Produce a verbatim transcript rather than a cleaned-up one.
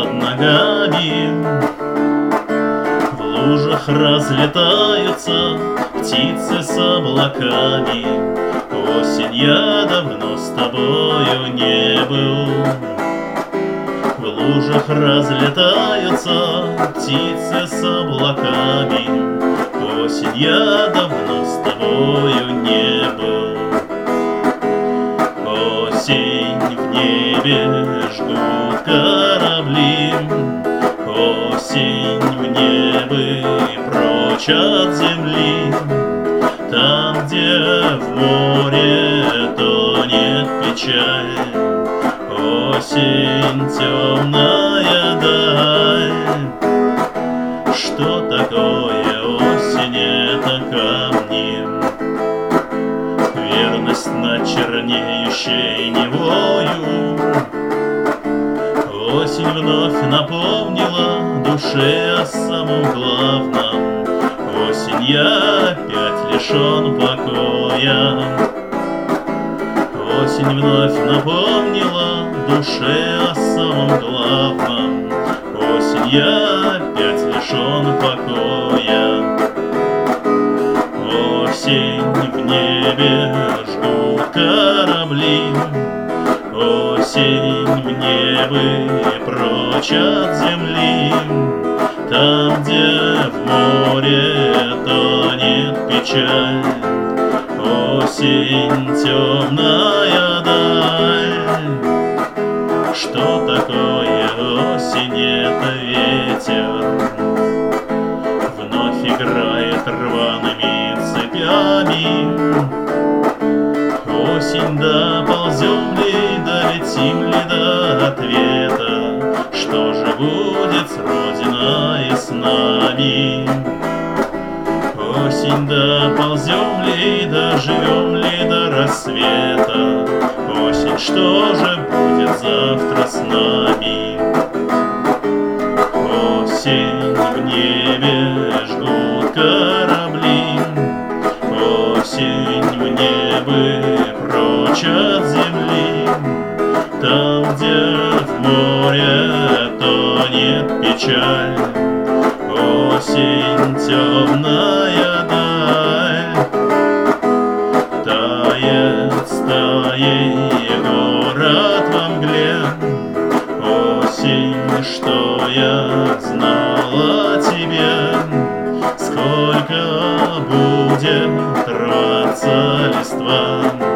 под ногами. В лужах разлетаются птицы с облаками. Осень, я давно с тобою не был. В лужах разлетаются птицы с облаками. Осень, я давно с тобою не был. Осень, в небе жгут корабли. Осень, в небе прочь от земли. Там, где в море тонет печаль. Осень, темная даль. Что такое осень? Это камни. Верность на чернеющей Невою. Осень вновь напомнила душе о самом главном. Осень, я опять лишен покоя. Осень вновь напомнила душе о самом главном. Осень, я опять лишен покоя. Осень, в небе жгут корабли. Осень, в небе прочь от земли. Там, где в море тонет печаль. Осень, темная даль. Что такое осень? Это ветер. Вновь играет рваными цепями. Осень, да ползем ли, долетим ли до ответа? Что же будет с Родиной и с нами? Осень, да ползем ли, доживем ли до рассвета? Осень, что же будет завтра с нами? Осень, в небе жгут корабли. Осень, в небе прочь от земли. Там, где в море тонет печаль. Осень, темная даль. Тает стаей город во мгле. Осень, что я знал о тебе. Сколько будет рваться листва.